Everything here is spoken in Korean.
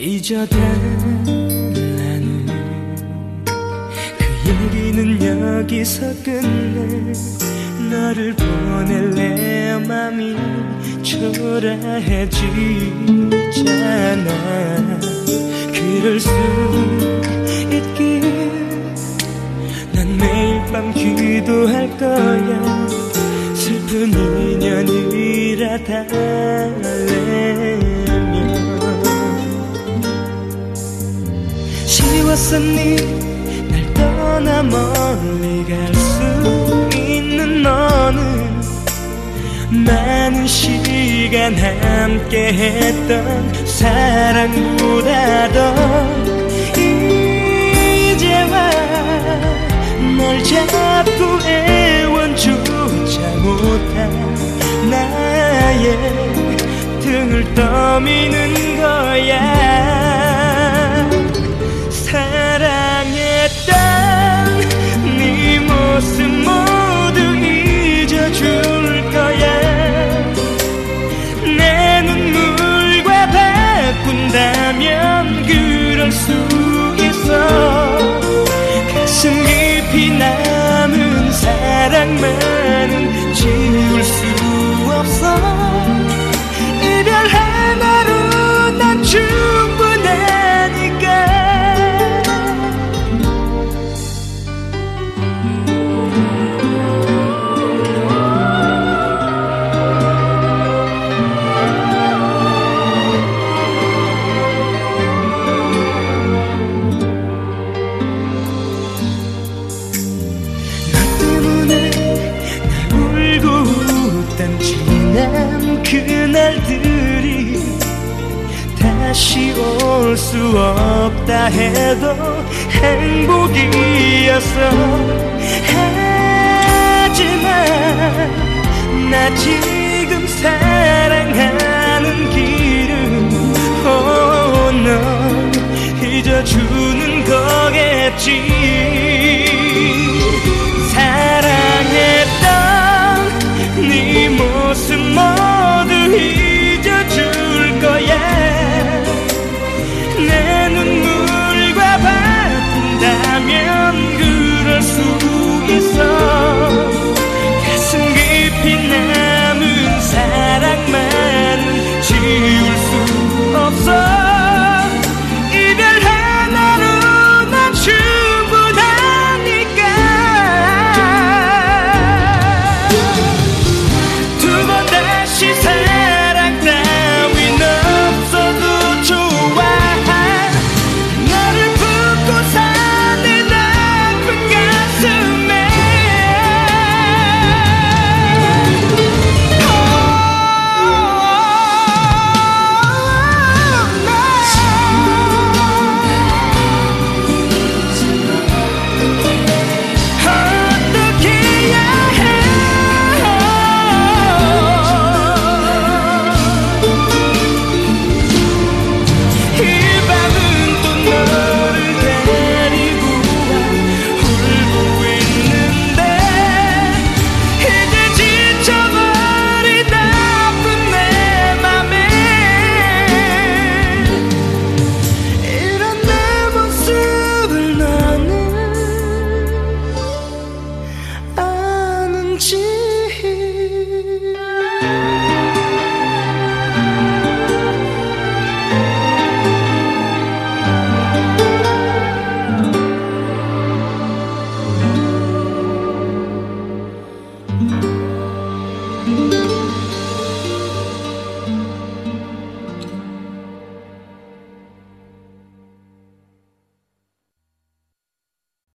잊어달라는 그 얘기는 여기서 끝내. 너를 보낼래 맘이 초라해지잖아. 그럴 수 있길 난 매일 밤 기도할 거야. 슬픈 인연이라 달래며. 쉬웠었니 날 떠나 멀리 갈 수 있는 너는. 많은 시간 함께 했던 사랑보다도 이제와 널 잡고 애원조차 못한 나의 등을 떠미는 거야. 사랑했던 네 모습 모두 잊어줄 거야. 내 눈물과 바꾼다면 그럴 수 있어. 가슴 깊이 남은 사랑만은 지울 수 없어. 이별 하나로 난 충분하니까. 지난 그날들이 다시 올 수 없다 해도 행복이었어. 하지만 나 지금